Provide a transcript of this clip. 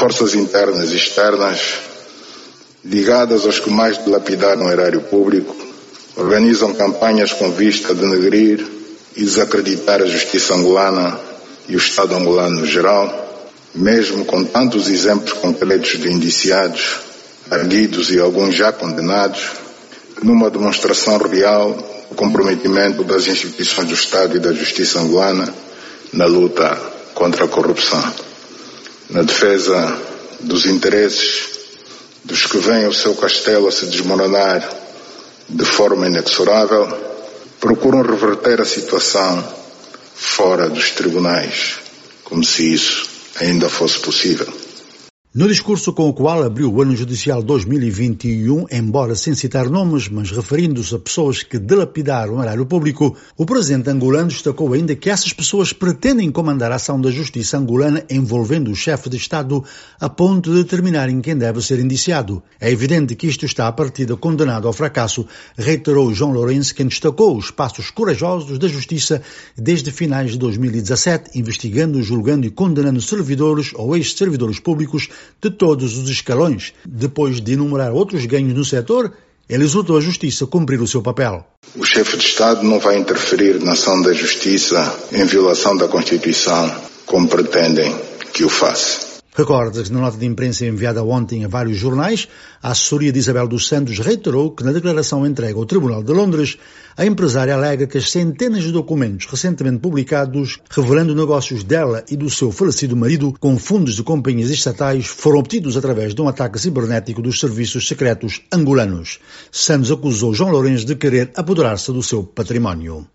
forças internas e externas, ligadas aos que mais dilapidaram o erário público, organizam campanhas com vista a denegrir e desacreditar a justiça angolana e o Estado angolano no geral, mesmo com tantos exemplos concretos de indiciados, arguidos e alguns já condenados, numa demonstração real do comprometimento das instituições do Estado e da justiça angolana na luta contra a corrupção, na defesa dos interesses dos que veem o seu castelo a se desmoronar de forma inexorável, procuram reverter a situação fora dos tribunais, como se isso ainda fosse possível. No discurso com o qual abriu o ano judicial 2021, embora sem citar nomes, mas referindo-se a pessoas que dilapidaram o erário público, o presidente angolano destacou ainda que essas pessoas pretendem comandar a ação da justiça angolana envolvendo o chefe de Estado a ponto de determinarem quem deve ser indiciado. É evidente que isto está à partida condenado ao fracasso, reiterou João Lourenço, quem destacou os passos corajosos da justiça desde finais de 2017, investigando, julgando e condenando servidores ou ex-servidores públicos de todos os escalões. Depois de enumerar outros ganhos no setor, ele exortou a Justiça a cumprir o seu papel. O chefe de Estado não vai interferir na ação da Justiça em violação da Constituição, como pretendem que o faça. Recorda-se que na nota de imprensa enviada ontem a vários jornais, a assessoria de Isabel dos Santos reiterou que na declaração entregue ao Tribunal de Londres, a empresária alega que as centenas de documentos recentemente publicados revelando negócios dela e do seu falecido marido com fundos de companhias estatais foram obtidos através de um ataque cibernético dos serviços secretos angolanos. Santos acusou João Lourenço de querer apoderar-se do seu património.